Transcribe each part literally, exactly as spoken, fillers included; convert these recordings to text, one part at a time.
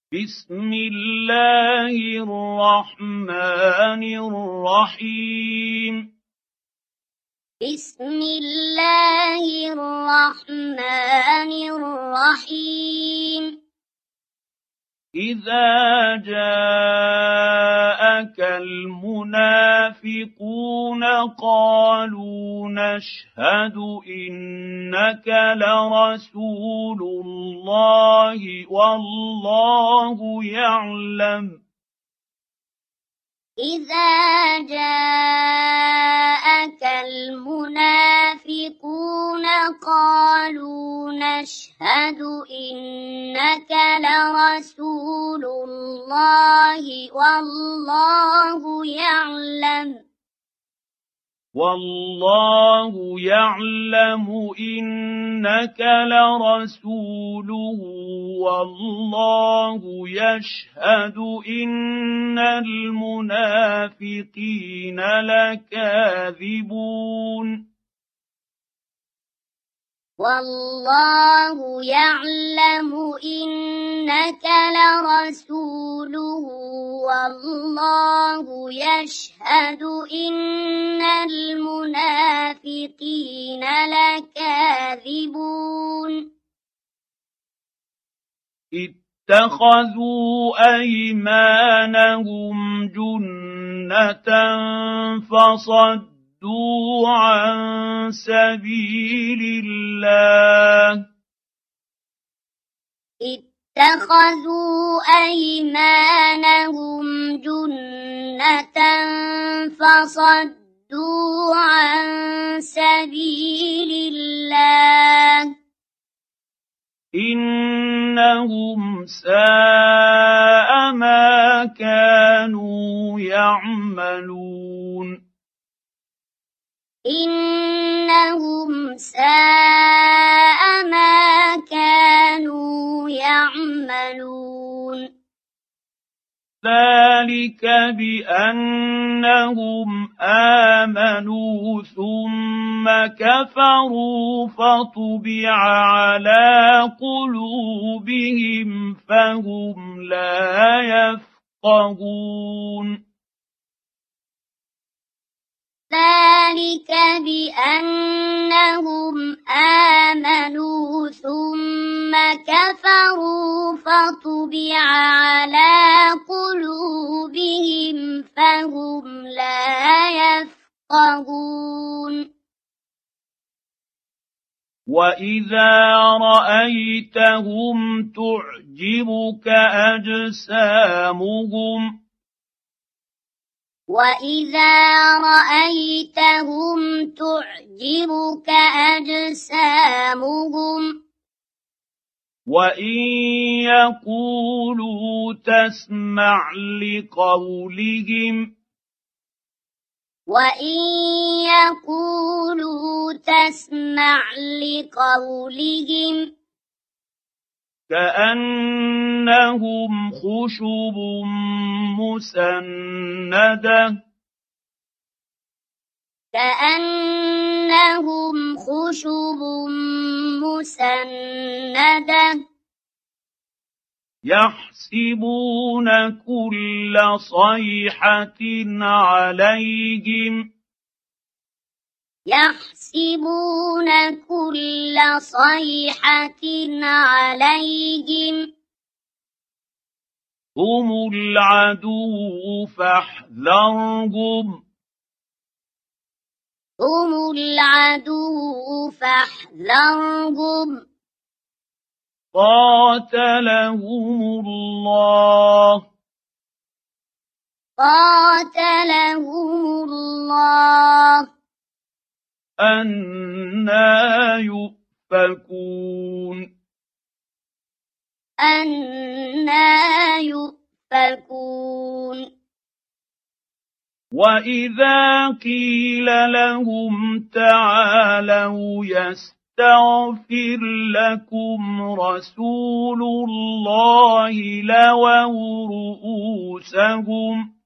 بسم الله الرحمن الرحيم بسم الله الرحمن الرحيم إذا جاءك المنافقون قالوا نشهد إنك لرسول الله والله يعلم إذا جاءك المنافقون قالوا نشهد إنك لرسول الله والله يعلم والله يعلم إنك لرسوله والله يشهد إن المنافقين لكاذبون والله يعلم إنك لرسوله والله يشهد إن المنافقين لكاذبون اتخذوا أيمانهم جنة فصدوا عن سبيل الله اتخذوا أيمانهم جنة فصدوا عن سبيل الله إنهم ساء ما كانوا يعملون إنهم ساء ما كانوا يعملون ذلك بأنهم آمنوا ثم كفروا فطبع على قلوبهم فهم لا يفقهون ذلك بأنهم آمنوا ثم كفروا فطبع على قلوبهم فهم لا يفقهون وإذا رأيتهم تعجبك أجسامهم وإذا رأيتهم تعجبك أجسامهم وإن يقولوا تسمع لقولهم وإن يقولوا تسمع لقولهم كأنهم خشب مسندة كأنهم خشب مسندة يحسبون كل صيحة عليهم يحسبون كل صيحة عليهم هم العدو فاحذرهم هم العدو فاحذرهم قاتلهم الله قاتلهم الله أنى يؤفكون أنى يؤفكون وإذا قيل لهم تعالوا يستغفر لكم رسول الله لووا رؤوسهم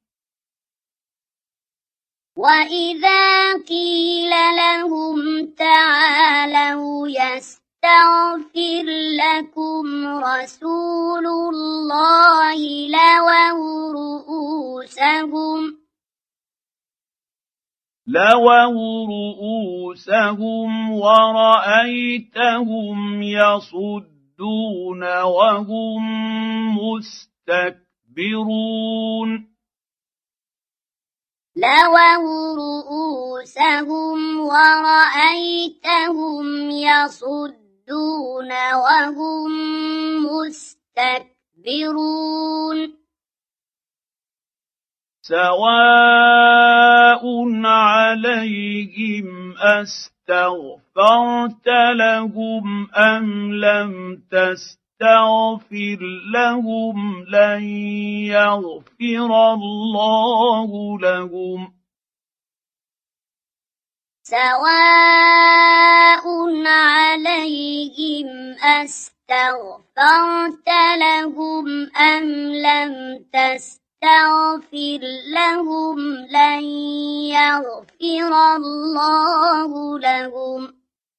وإذا قيل لهم تعالوا يستغفر يستغفر لكم رسول الله لووا رؤوسهم لووا رؤوسهم ورأيتهم يصدون وهم مستكبرون لووا رؤوسهم ورأيتهم يصدون وهم مستكبرون سواء عليهم أستغفرت لهم أم لم تستغفر لهم لن يغفر الله لهم سواء عليهم أستغفرت لهم أم لم تستغفر تغفر لهم لن يغفر الله لهم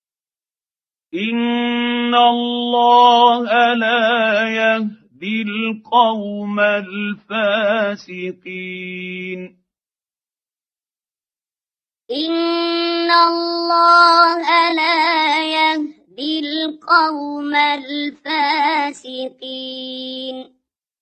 إن الله لا يهدي القوم الفاسقين إن الله لا يهدي القوم الفاسقين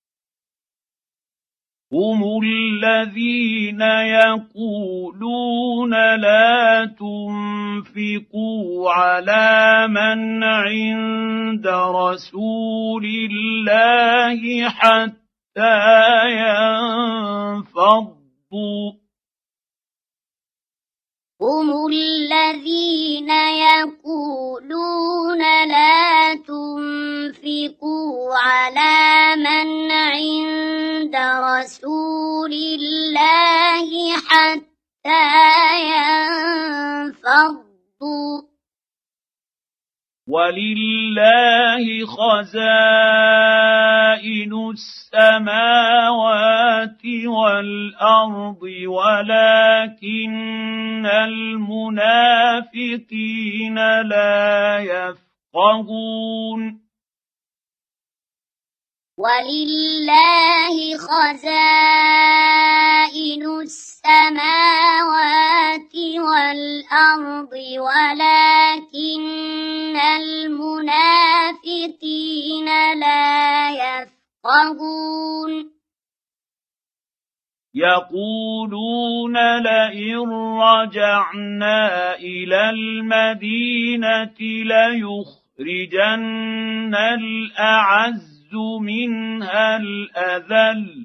هم الذين يقولون لا تنفقوا على من عند رسول الله حتى ينفضوا هم الذين يقولون لا تنفقوا على من عند رسول الله حتى ينفضوا ولله خزائن السماوات والأرض ولكن المنافقين لا يفقهون ولله خزائن السماوات والأرض ولكن المنافقين لا يفقهون يقولون لئن رجعنا إلى المدينة ليخرجن الأعز منها الأذل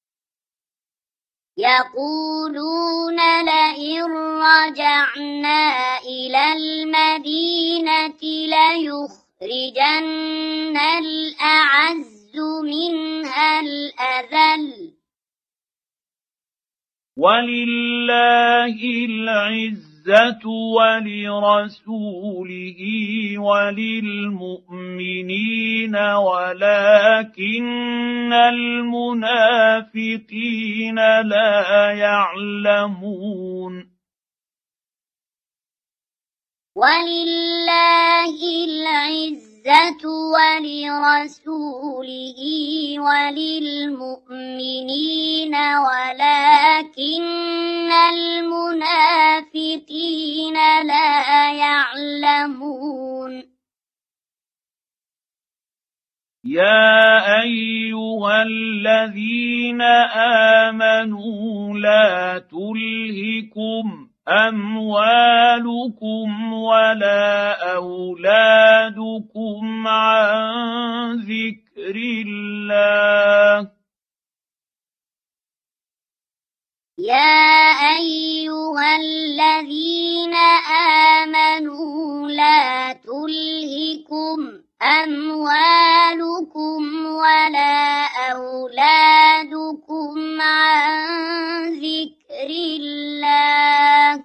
يقولون لئن رجعنا إلى المدينة ليخرجن الأعز منها الأذل ولله العزة ولرسوله وللمؤمنين ولكن المنافقين لا يعلمون ولله العزة ولرسوله وللمؤمنين ولكن المنافقين لا يعلمون يا أيها الذين آمنوا لا تلهكم أموالكم ولا أولادكم عن ذكر الله يا أيها الذين آمنوا لا تلهكم أموالكم ولا أولادكم عن ذكر الله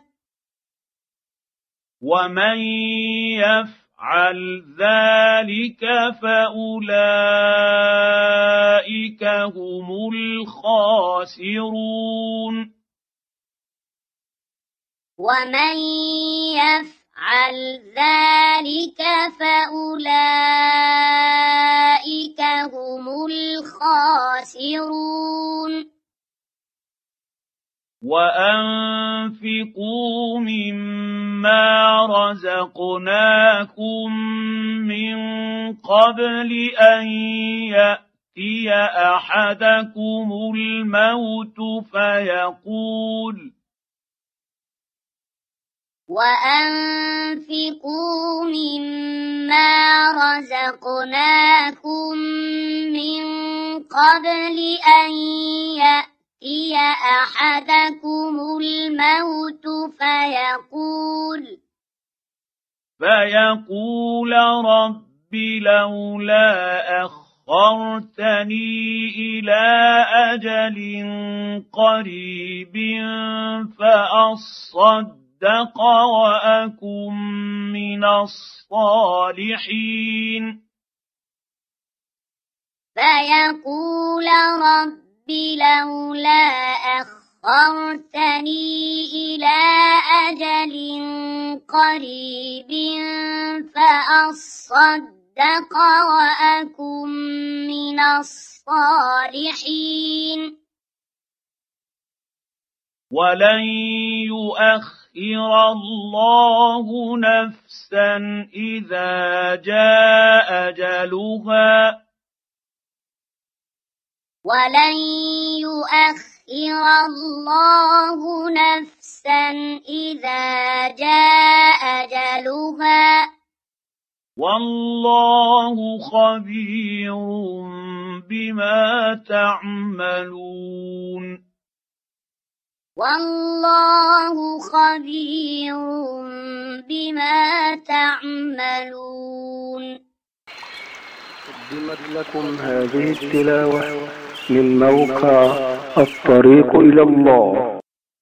ومن يفعل ذلك فأولئك هم الخاسرون ومن يفعل يفعل ذلك فأولئك هم الخاسرون وأنفقوا مما رزقناكم من قبل أن يأتي أحدكم الموت فيقول وأنفقوا مما رزقناكم من قبل أن يأتي أحدكم الموت فيقول فيقول رب لولا أخرتني إلى أجل قريب فأصدق وأكن من الصالحين فيقول رب لولا أخرتني إلى أجل قريب فأصدق وأكن من الصالحين ولن يؤخر الله نفسا إذا جاء أجلها ولن يؤخر الله نفسا إذا جاء أجلها والله خبير بما تعملون والله خبير بما تعملون. قدمت لكم هذه التلاوة من موقع الطريق إلى الله.